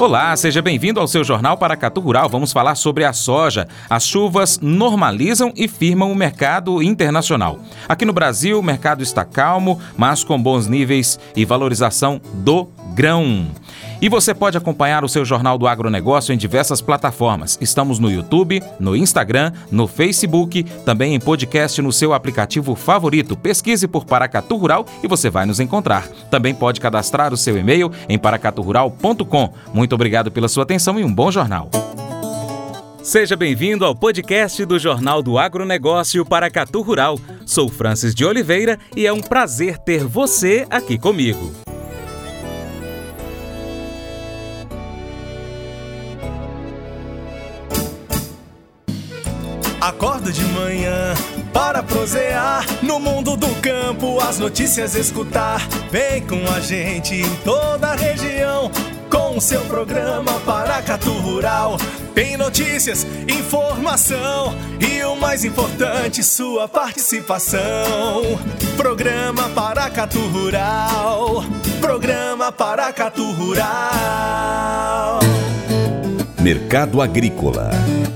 Olá, seja bem-vindo ao seu Jornal Paracatu Rural. Vamos falar sobre a soja. As chuvas normalizam e firmam o mercado internacional. Aqui no Brasil, o mercado está calmo, mas com bons níveis e valorização do grão. E você pode acompanhar o seu Jornal do Agronegócio em diversas plataformas. Estamos no YouTube, no Instagram, no Facebook, também em podcast no seu aplicativo favorito. Pesquise por Paracatu Rural e você vai nos encontrar. Também pode cadastrar o seu e-mail em paracaturural.com. Muito obrigado pela sua atenção e um bom jornal. Seja bem-vindo ao podcast do Jornal do Agronegócio Paracatu Rural. Sou Francis de Oliveira e é um prazer ter você aqui comigo. Acordo de manhã para prosear no mundo do campo, as notícias escutar. Vem com a gente em toda a região com o seu programa Paracatu Rural. Tem notícias, informação e o mais importante, sua participação. Programa Paracatu Rural. Programa Paracatu Rural. Mercado Agrícola.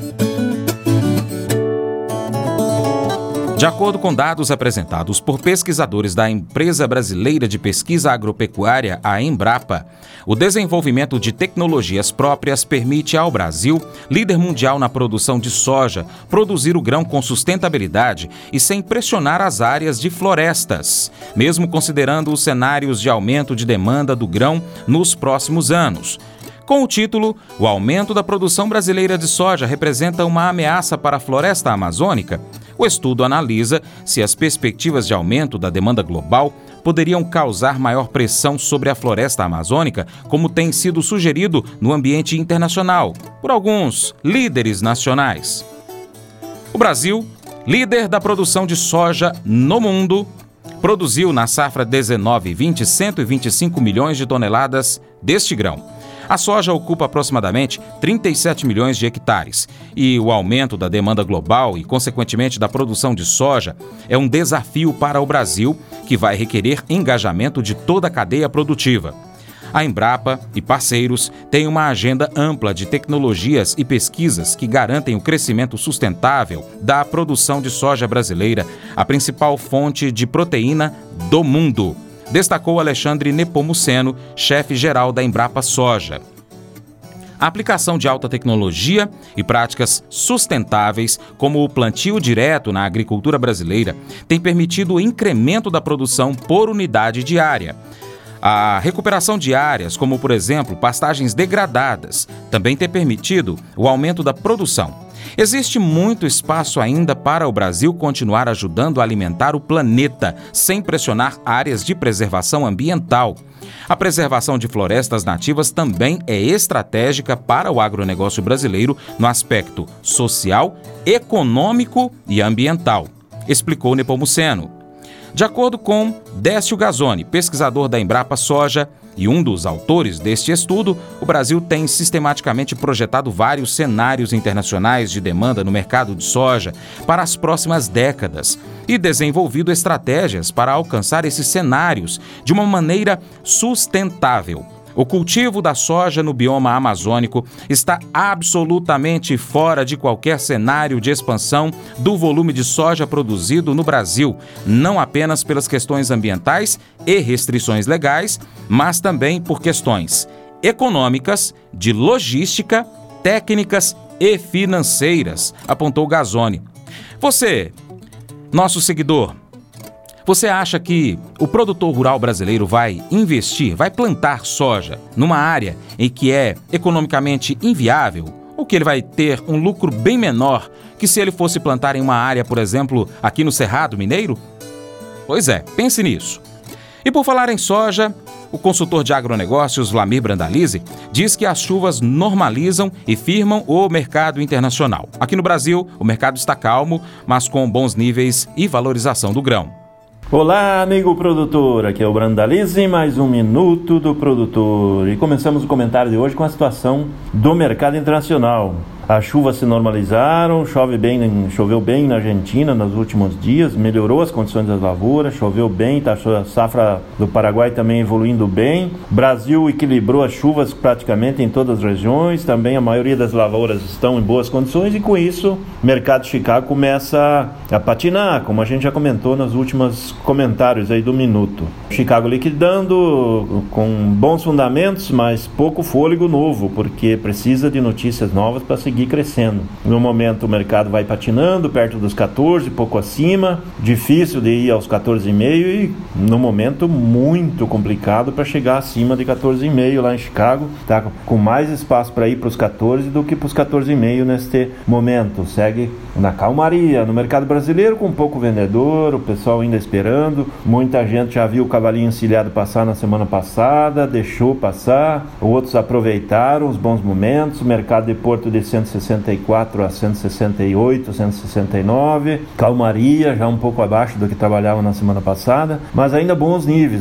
De acordo com dados apresentados por pesquisadores da Empresa Brasileira de Pesquisa Agropecuária, a Embrapa, o desenvolvimento de tecnologias próprias permite ao Brasil, líder mundial na produção de soja, produzir o grão com sustentabilidade e sem pressionar as áreas de florestas, mesmo considerando os cenários de aumento de demanda do grão nos próximos anos. Com o título, o aumento da produção brasileira de soja representa uma ameaça para a floresta amazônica, o estudo analisa se as perspectivas de aumento da demanda global poderiam causar maior pressão sobre a floresta amazônica, como tem sido sugerido no ambiente internacional por alguns líderes nacionais. O Brasil, líder da produção de soja no mundo, produziu na safra 19-20 125 milhões de toneladas deste grão. A soja ocupa aproximadamente 37 milhões de hectares e o aumento da demanda global e, consequentemente, da produção de soja é um desafio para o Brasil que vai requerer engajamento de toda a cadeia produtiva. A Embrapa e parceiros têm uma agenda ampla de tecnologias e pesquisas que garantem o crescimento sustentável da produção de soja brasileira, a principal fonte de proteína do mundo, destacou Alexandre Nepomuceno, chefe-geral da Embrapa Soja. A aplicação de alta tecnologia e práticas sustentáveis, como o plantio direto na agricultura brasileira, tem permitido o incremento da produção por unidade diária. A recuperação de áreas, como por exemplo pastagens degradadas, também tem permitido o aumento da produção. Existe muito espaço ainda para o Brasil continuar ajudando a alimentar o planeta, sem pressionar áreas de preservação ambiental. A preservação de florestas nativas também é estratégica para o agronegócio brasileiro no aspecto social, econômico e ambiental, explicou Nepomuceno. De acordo com Décio Gazzoni, pesquisador da Embrapa Soja e um dos autores deste estudo, o Brasil tem sistematicamente projetado vários cenários internacionais de demanda no mercado de soja para as próximas décadas e desenvolvido estratégias para alcançar esses cenários de uma maneira sustentável. O cultivo da soja no bioma amazônico está absolutamente fora de qualquer cenário de expansão do volume de soja produzido no Brasil, não apenas pelas questões ambientais e restrições legais, mas também por questões econômicas, de logística, técnicas e financeiras, apontou Gazzoni. Você, nosso seguidor, você acha que o produtor rural brasileiro vai investir, vai plantar soja numa área em que é economicamente inviável? Ou que ele vai ter um lucro bem menor que se ele fosse plantar em uma área, por exemplo, aqui no Cerrado Mineiro? Pois é, pense nisso. E por falar em soja, o consultor de agronegócios Vlamir Brandalize diz que as chuvas normalizam e firmam o mercado internacional. Aqui no Brasil, o mercado está calmo, mas com bons níveis e valorização do grão. Olá, amigo produtor, aqui é o Brandalize, mais um Minuto do Produtor. E começamos o comentário de hoje com a situação do mercado internacional. As chuvas se normalizaram, choveu bem na Argentina nos últimos dias, melhorou as condições das lavouras, choveu bem, a safra do Paraguai também evoluindo bem. Brasil equilibrou as chuvas praticamente em todas as regiões, também a maioria das lavouras estão em boas condições, e com isso o mercado de Chicago começa a patinar, como a gente já comentou nos últimos comentários aí do Minuto. Chicago liquidando com bons fundamentos, mas pouco fôlego novo, porque precisa de notícias novas para seguir crescendo. No momento o mercado vai patinando perto dos 14, pouco acima, difícil de ir aos 14,5 e no momento muito complicado para chegar acima de 14,5 lá em Chicago. Está com mais espaço para ir para os 14 do que para os 14,5 neste momento. Segue na calmaria no mercado brasileiro, com pouco vendedor, o pessoal ainda esperando. Muita gente já viu o cavalinho encilhado passar na semana passada, deixou passar, outros aproveitaram os bons momentos. O mercado de Porto de 164 a 168, 169, calmaria, já um pouco abaixo do que trabalhava na semana passada, mas ainda bons níveis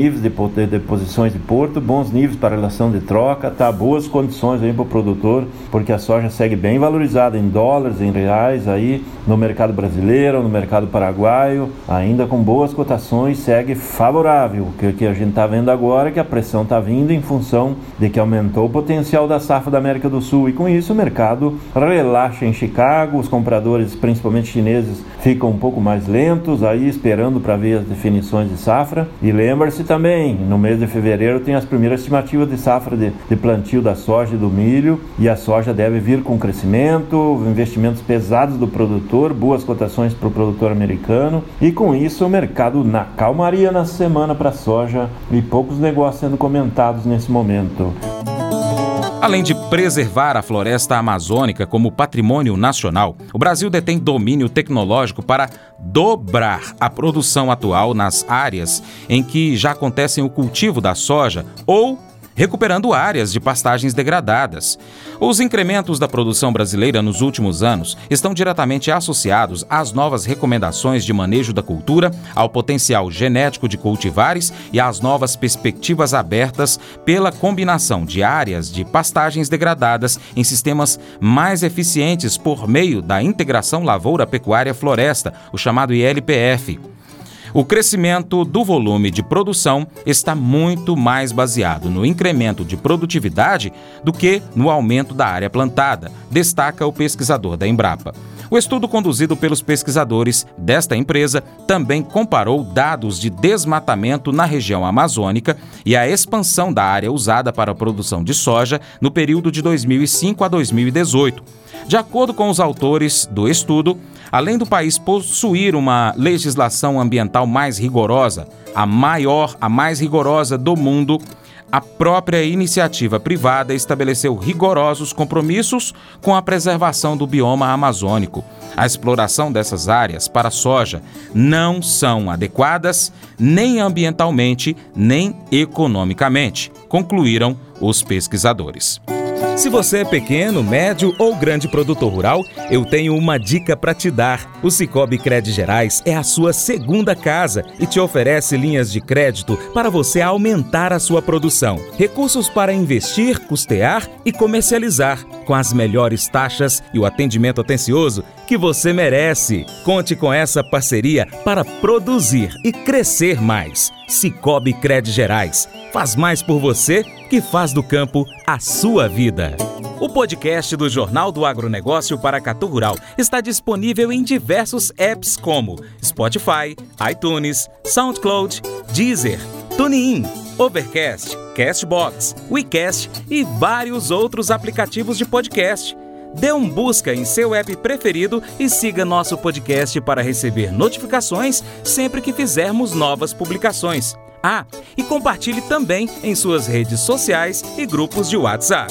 de posições de Porto, bons níveis para a relação de troca, boas condições aí para o produtor, porque a soja segue bem valorizada em dólares, em reais aí no mercado brasileiro, no mercado paraguaio, ainda com boas cotações, segue favorável. O que a gente está vendo agora é que a pressão está vindo em função de que aumentou o potencial da safra da América do Sul, e com isso o mercado relaxa em Chicago. Os compradores, principalmente chineses, ficam um pouco mais lentos aí, esperando para ver as definições de safra. E lembre-se também, no mês de fevereiro tem as primeiras estimativas de safra de plantio da soja e do milho, e a soja deve vir com crescimento, investimentos pesados do produtor, boas cotações para o produtor americano, e com isso o mercado na calmaria na semana para a soja e poucos negócios sendo comentados nesse momento. Além de preservar a floresta amazônica como patrimônio nacional, o Brasil detém domínio tecnológico para dobrar a produção atual nas áreas em que já acontecem o cultivo da soja ou recuperando áreas de pastagens degradadas. Os incrementos da produção brasileira nos últimos anos estão diretamente associados às novas recomendações de manejo da cultura, ao potencial genético de cultivares e às novas perspectivas abertas pela combinação de áreas de pastagens degradadas em sistemas mais eficientes por meio da integração lavoura-pecuária-floresta, o chamado ILPF. O crescimento do volume de produção está muito mais baseado no incremento de produtividade do que no aumento da área plantada, destaca o pesquisador da Embrapa. O estudo conduzido pelos pesquisadores desta empresa também comparou dados de desmatamento na região amazônica e a expansão da área usada para a produção de soja no período de 2005 a 2018. De acordo com os autores do estudo, além do país possuir uma legislação ambiental mais rigorosa, a mais rigorosa do mundo, a própria iniciativa privada estabeleceu rigorosos compromissos com a preservação do bioma amazônico. A exploração dessas áreas para soja não são adequadas nem ambientalmente, nem economicamente, concluíram os pesquisadores. Se você é pequeno, médio ou grande produtor rural, eu tenho uma dica para te dar. O Sicoob Cred Gerais é a sua segunda casa e te oferece linhas de crédito para você aumentar a sua produção. Recursos para investir, custear e comercializar, com as melhores taxas e o atendimento atencioso que você merece. Conte com essa parceria para produzir e crescer mais. Sicoob Cred Gerais. Faz mais por você que faz do campo a sua vida. O podcast do Jornal do Agronegócio Paracatu Rural está disponível em diversos apps como Spotify, iTunes, SoundCloud, Deezer, TuneIn, Overcast, Castbox, WeCast e vários outros aplicativos de podcast. Dê um busca em seu app preferido e siga nosso podcast para receber notificações sempre que fizermos novas publicações. E compartilhe também em suas redes sociais e grupos de WhatsApp.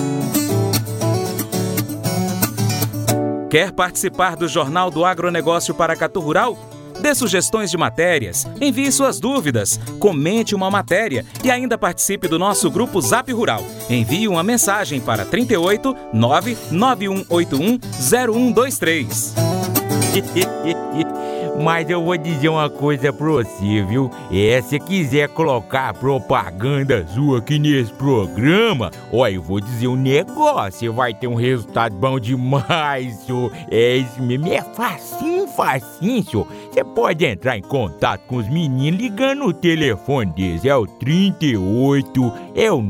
Quer participar do Jornal do Agronegócio Paracatu Rural? Dê sugestões de matérias, envie suas dúvidas, comente uma matéria e ainda participe do nosso grupo Zap Rural. Envie uma mensagem para 38 99181 0123. Mas eu vou dizer uma coisa pra você, viu? Se quiser colocar propaganda sua aqui nesse programa, eu vou dizer um negócio, você vai ter um resultado bom demais, senhor. Isso mesmo, é facinho, senhor. Você pode entrar em contato com os meninos ligando o telefone deles, é o 38, é o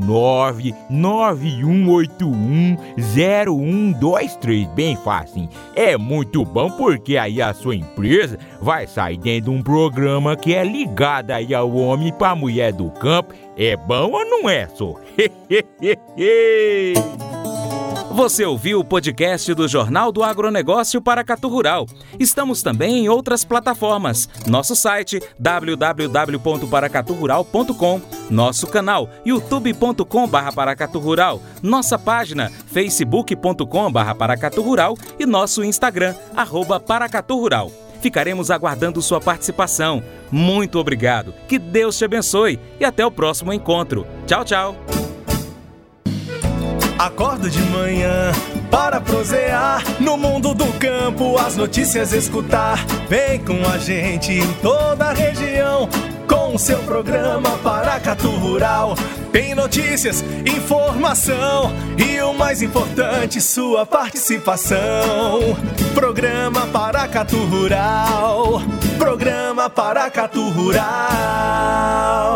991810123, bem facinho. É muito bom porque aí a sua empresa vai sair dentro de um programa que é ligado aí ao homem pra mulher do campo. É bom ou não é, só? Você ouviu o podcast do Jornal do Agronegócio Paracatu Rural. Estamos também em outras plataformas. Nosso site www.paracaturural.com, nosso canal youtube.com/Paracatu Rural, nossa página facebook.com/Paracatu Rural e nosso Instagram @Paracatu Rural. Ficaremos aguardando sua participação. Muito obrigado, que Deus te abençoe e até o próximo encontro. Tchau, tchau. Acordo de manhã para prosear no mundo do campo, as notícias escutar. Vem com a gente em toda a região com o seu programa Paracatu Rural. Tem notícias, informação e o mais importante, sua participação. Programa Paracatu Rural. Programa Paracatu Rural.